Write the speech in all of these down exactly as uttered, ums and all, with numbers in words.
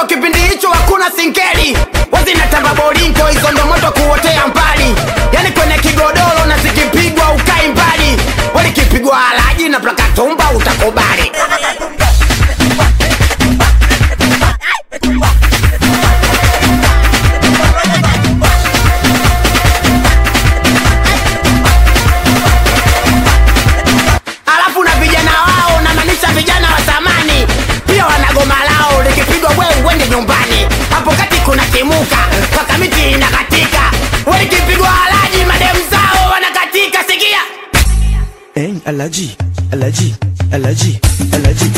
kipindi hicho hakuna singeli, wazi na tamba bolingo, hizo ndo moto kuotea mbali. Yani kwenye kigodoro na zikipigwa ukai mbali, wali kipigwa alaji na plaka tumba utakubali. Alafu na vijana wao na manisha vijana wa zamani pia wanagoma lao, likipigwa wewe uende nyumbani. Hapo kati kuna kimuka paka miti inakatika, wali kipigwa alaji mademu zao wanakatika. Sikia hey, alaji alaji alaji alaji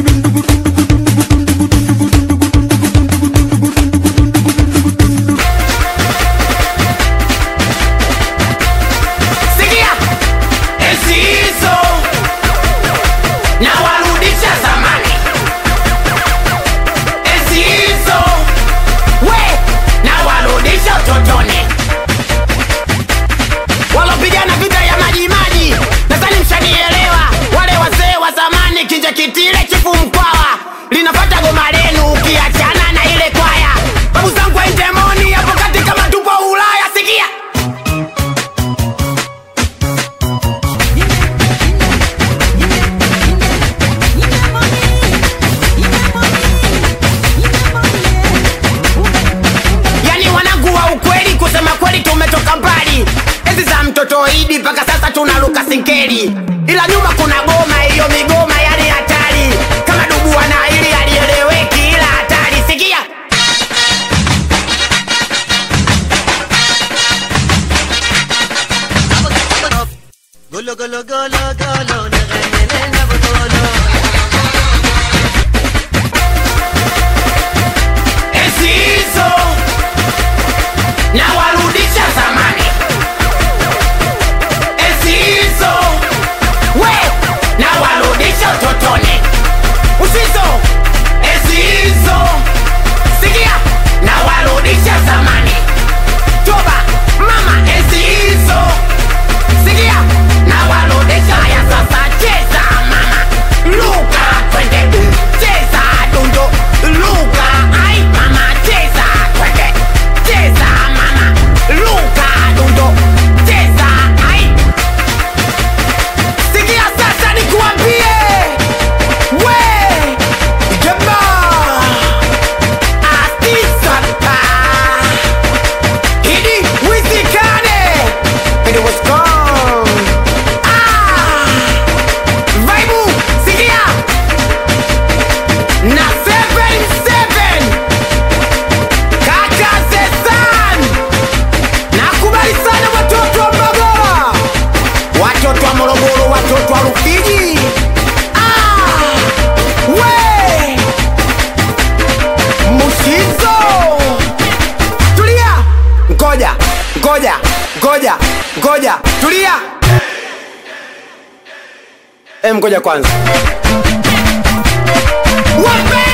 sikia esi hizo na warudisha zamani. Esi hizo we na warudisha utotoni. Walopigana vita ya maji maji, nadhani mshanielewa. Wale wazee wa zamani, kinja kitile chifu mkwawa, linapata goma lenu ukiachana na ile kwaya. Babu zangu wa injemoni hapo kati kama tupo Ulaya. Sikia yani wanangu wa ukweli, kusema kweli tumetoka mbali. Ezi za mtoto Idi paka sasa tunaruka sinkeli, ila nyuma kuna goma, hiyo migoma yani hatari. Kama dubu wana ili alieleweki ila hatari. Sikia Golo golo golo golo nagane na botolo. esi hizo na warudisha zamani. Esi hizo we na warudisha utotoni. Usizo esi hizo sikia na warudisha zamani. Toba mama esi hizo sikia na warudisha ya sasa. Cheza mama luka twende, cheza dundo luka ai mama, cheza twende, cheza mama luka dundo, cheza ai. Sikia sasa nikuambie we jema astisata Idi wizikane and it was gone. Ah Vaibu sikia na seven seven kaka Zesan. Nakubali sana watoto wa Mbagala, watoto wa Morogoro, watoto wa Rufiji. Ah we Mushizo tulia, ngoja ngoja ngoja ngoja tulia. Em ngoja kwanza. Wape